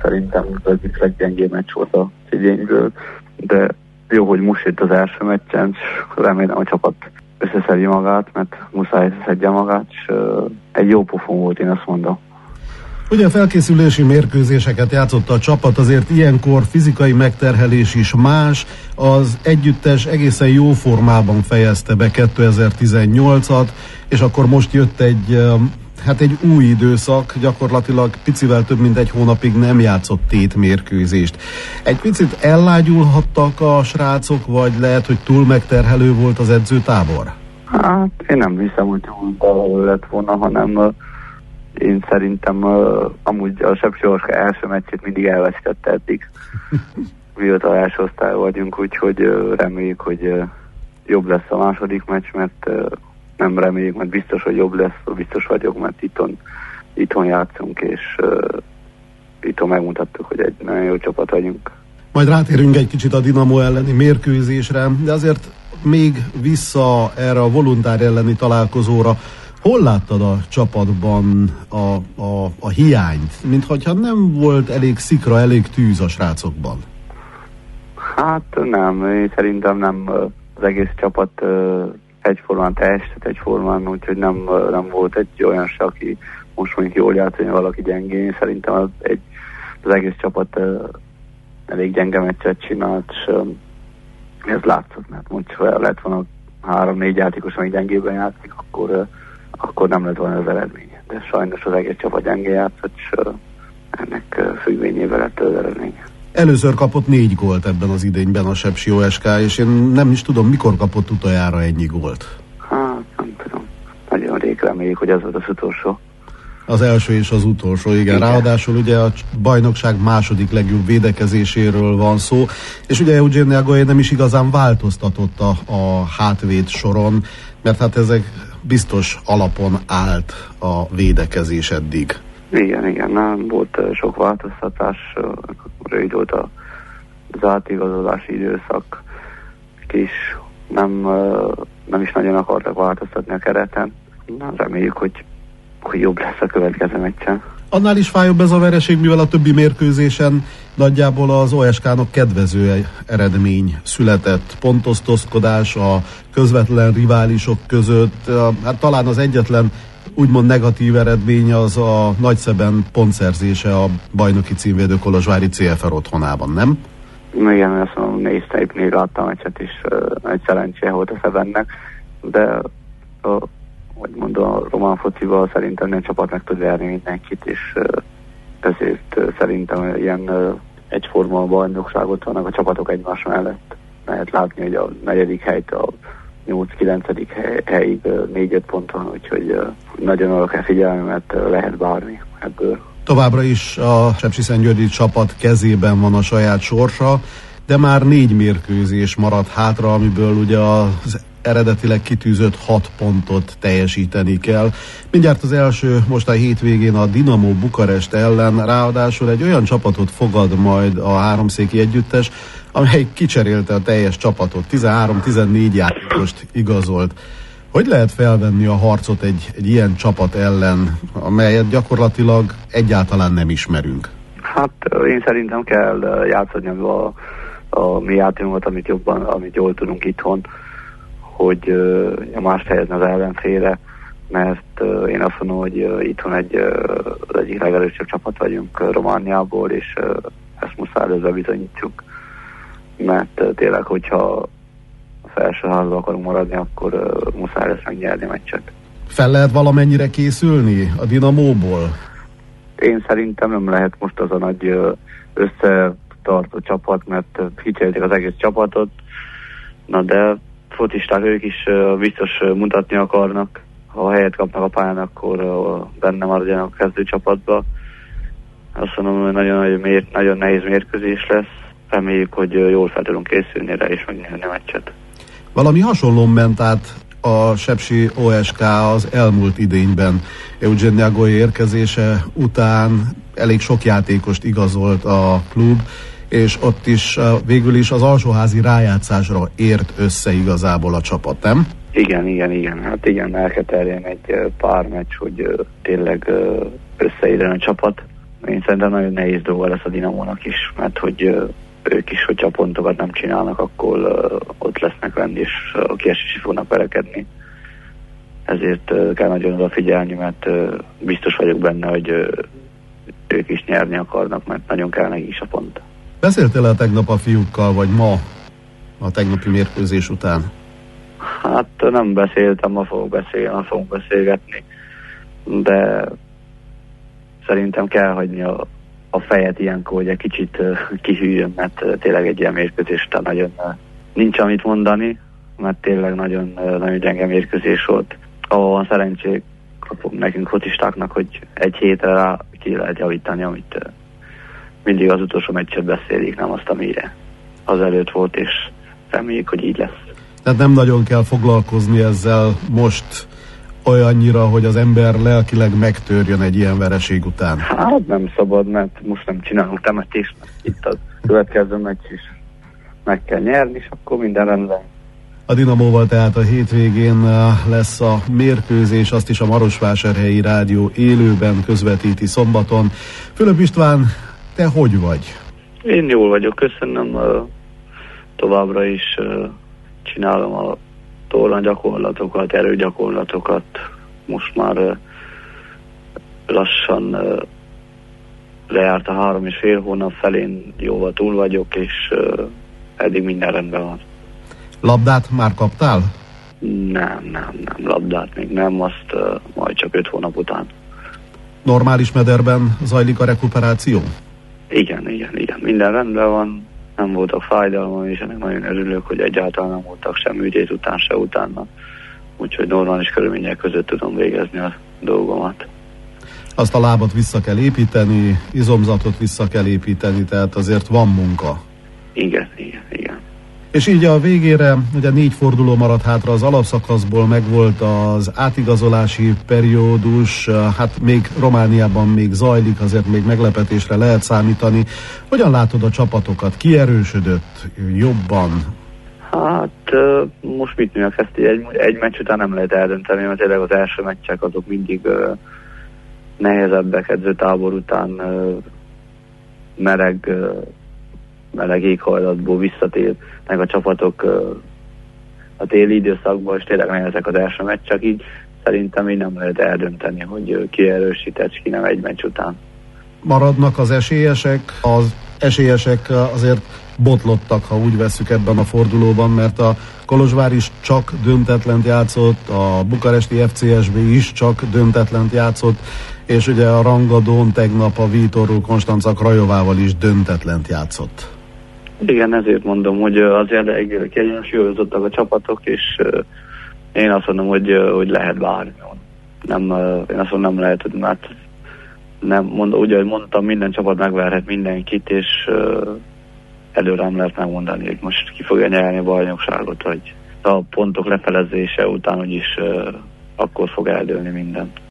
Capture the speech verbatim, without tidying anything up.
szerintem az egyik leggyengébb meccs volt az idényből, de jó, hogy most itt az első meccsen, és remélem a csapat összeszedje magát, mert muszáj összeszedje magát, és uh, egy jó pofon volt, én azt mondom. Ugye a felkészülési mérkőzéseket játszott a csapat, azért ilyenkor fizikai megterhelés is más. Az együttes egészen jó formában fejezte be kétezer-tizennyolcat, és akkor most jött egy, hát egy új időszak, gyakorlatilag picivel több mint egy hónapig nem játszott tétmérkőzést. Egy picit ellágyulhattak a srácok, vagy lehet, hogy túl megterhelő volt az edzőtábor? Hát én nem hiszem, hogy túl lett volna, hanem én szerintem uh, amúgy a Sepsi-Óeska első meccsét mindig elvesztette eddig. Mióta első osztály vagyunk, úgyhogy uh, reméljük, hogy uh, jobb lesz a második meccs, mert uh, nem reméljük, mert biztos, hogy jobb lesz, biztos vagyok, mert itthon, itthon játszunk, és uh, itthon megmutattuk, hogy egy nagyon jó csapat vagyunk. Majd rátérünk egy kicsit a Dinamo elleni mérkőzésre, de azért még vissza erre a Voluntár elleni találkozóra. Hol láttad a csapatban a, a, a hiányt? Minthogyha nem volt elég szikra, elég tűz a srácokban. Hát nem, én szerintem nem az egész csapat egyformán teljesített egyformán, úgyhogy nem, nem volt egy olyan se, aki most mondjuk jól játszik, valaki gyengén. Szerintem az, egy, az egész csapat elég gyenge meccset csinált, és ez látszott, mert mondjuk, ha lett volna három-négy játékos, amíg gyengében játszik, akkor akkor nem lett volna az eredmény. De sajnos az egész csapat gyengén játszott, és ennek függvényében lett az eredmény. Először kapott négy gólt ebben az idényben a Sepsi-Óeska, és én nem is tudom, mikor kapott utoljára ennyi gólt. Hát, nem tudom. Nagyon rég reméljük, hogy ez volt az utolsó. Az első és az utolsó, igen. igen. Ráadásul ugye a bajnokság második legjobb védekezéséről van szó, és ugye Eugenio Aguirre nem is igazán változtatott a, a hátvéd soron, mert hát ezek biztos alapon állt a védekezés eddig. Igen, igen, nem volt sok változtatás, rövid volt az átigazolási időszak, és nem, nem is nagyon akartak változtatni a kereten. Na, reméljük, hogy, hogy jobb lesz a következő meccsen. Annál is fájóbb ez a vereség, mivel a többi mérkőzésen nagyjából az o es ká-nak kedvező eredmény született. Pontosztozkodás a közvetlen riválisok között. Hát talán az egyetlen úgymond negatív eredmény az a Nagyszeben pontszerzése a bajnoki címvédő Kolozsvári cé ef er otthonában, nem? Igen, azt mondom, néztem, épp még láttam a meccset is, egy szerencse volt a Szebennek, de a hogy mondom, a román focival szerintem nem csapat meg tud verni mindenkit, és ezért szerintem ilyen egyforma bajnokságot vannak a csapatok egymás mellett. Lehet látni, hogy a negyedik helyt a nyolc-kilencedik helyig négy-öt pont van, úgyhogy nagyon arra kell figyelni, mert lehet bármi ebből. Továbbra is a sepsiszentgyörgyi csapat kezében van a saját sorsa, de már négy mérkőzés maradt hátra, amiből ugye az eredetileg kitűzött hat pontot teljesíteni kell. Mindjárt az első most a hétvégén a Dinamo Bukarest ellen, ráadásul egy olyan csapatot fogad majd a háromszéki együttes, amely kicserélte a teljes csapatot, tizenhárom-tizennégy játékost igazolt. Hogy lehet felvenni a harcot egy, egy ilyen csapat ellen, amelyet gyakorlatilag egyáltalán nem ismerünk? Hát én szerintem kell játszani a, a mi játékunkat, amit jobban, amit jól tudunk itthon, hogy uh, nyomást helyezni az ellenfélre, mert uh, én azt mondom, hogy uh, itthon egy, uh, az egyik legerősebb csapat vagyunk uh, Romániából, és uh, ezt muszáj előzve bizonyítsuk, mert uh, tényleg, hogyha a felső házba akarunk maradni, akkor uh, muszáj lesz megnyerni a meccset. Fel lehet valamennyire készülni a Dinamóból? Én szerintem nem lehet most az a nagy uh, összetartó csapat, mert uh, kicserélték az egész csapatot, na de focisták ők is uh, biztos uh, mutatni akarnak. Ha helyet kapnak a pályán, akkor uh, benne maradjanak a kezdőcsapatba. Azt mondom, hogy nagyon, nagyon, mér, nagyon nehéz mérkőzés lesz. Reméljük, hogy uh, jól fel tudunk készülni rá és megnyerni a meccset. Valami hasonló ment át a Sepsi-Óeska az elmúlt idényben. Eugenio Aguirre érkezése után elég sok játékost igazolt a klub, és ott is végül is az alsóházi rájátszásra ért össze igazából a csapat, nem? Igen, igen, igen. Hát igen, el kell terjen egy pár meccs, hogy tényleg összeérjen a csapat, én szerintem nagyon nehéz dolga lesz a Dinamónak is, mert hogy uh, ők is, hogyha pontokat nem csinálnak, akkor uh, ott lesznek lenni, és uh, kiesés is fognak verekedni. Ezért uh, kell nagyon odafigyelni, mert uh, biztos vagyok benne, hogy uh, ők is nyerni akarnak, mert nagyon kell nekik is a pont. Beszéltél-e tegnap a fiúkkal, vagy ma a tegnapi mérkőzés után? Hát nem beszéltem, ma fogok beszélni, ma fogunk beszélgetni, de szerintem kell hagyni a, a fejet ilyenkor, hogy egy kicsit uh, kihűljön, mert uh, tényleg egy ilyen mérkőzés után nagyon uh, nincs amit mondani, mert tényleg nagyon, uh, nagyon gyenge mérkőzés volt. Ahol van szerencsék nekünk focistáknak, hogy egy hétre rá ki lehet javítani, amit uh, mindig az utolsó meccset beszélik, nem azt, amire az előtt volt, és reméljük, hogy így lesz. Tehát nem nagyon kell foglalkozni ezzel most olyannyira, hogy az ember lelkileg megtörjön egy ilyen vereség után. Hát nem szabad, mert most nem csinálunk temetést, itt a következő meccs is meg kell nyerni, és akkor minden rendben. A Dinamóval tehát a hétvégén lesz a mérkőzés, azt is a Marosvásárhelyi Rádió élőben közvetíti szombaton. Fülöp István, te hogy vagy? Én jól vagyok, köszönöm. Továbbra is csinálom a torna gyakorlatokat, erőgyakorlatokat. Most már lassan lejárt a három és fél hónap felén, jóval túl vagyok, és eddig minden rendben van. Labdát már kaptál? Nem, nem, nem, labdát még nem, azt uh, majd csak öt hónap után. Normális mederben zajlik a rekuperáció? Igen, igen, igen, minden rendben van, nem voltak fájdalmam, és ennek nagyon örülök, hogy egyáltalán nem voltak sem műtét után, se utána. Úgyhogy normális körülmények között tudom végezni a dolgomat. Azt a lábat vissza kell építeni, izomzatot vissza kell építeni, tehát azért van munka. Igen, igen, igen. És így a végére, ugye négy forduló maradt hátra az alapszakaszból, megvolt az átigazolási periódus, hát még Romániában még zajlik, azért még meglepetésre lehet számítani. Hogyan látod a csapatokat? Ki erősödött jobban? Hát most mit mondjak, ezt egy, egy meccs után nem lehet eldönteni, mert tényleg az első meccsek azok mindig uh, nehezebbek, edzőtábor után uh, meleg uh, meleg éghajlatból visszatérnek a csapatok uh, a téli időszakban, és tényleg nehezek az első meccsek, így szerintem így nem lehet eldönteni, hogy uh, ki erősített, ki nem egy meccs után. Maradnak az esélyesek, az esélyesek azért botlottak, ha úgy vesszük ebben a fordulóban, mert a Kolozsvár is csak döntetlent játszott, a bukaresti ef cé es bé is csak döntetlent játszott, és ugye a rangadón tegnap a Vítorról Konstanca Krajovával is döntetlent játszott. Igen, ezért mondom, hogy azért elég kiegyensúlyozottak a csapatok, és én azt mondom, hogy, hogy lehet bármi. Nem, én azt mondom, nem lehet, mert nem, mond, úgy, ahogy mondtam, minden csapat megverhet mindenkit, és előre nem lehet megmondani, hogy most ki fogja nyerni a bajnokságot, vagy a pontok lefelezése után úgyis akkor fog eldőlni minden.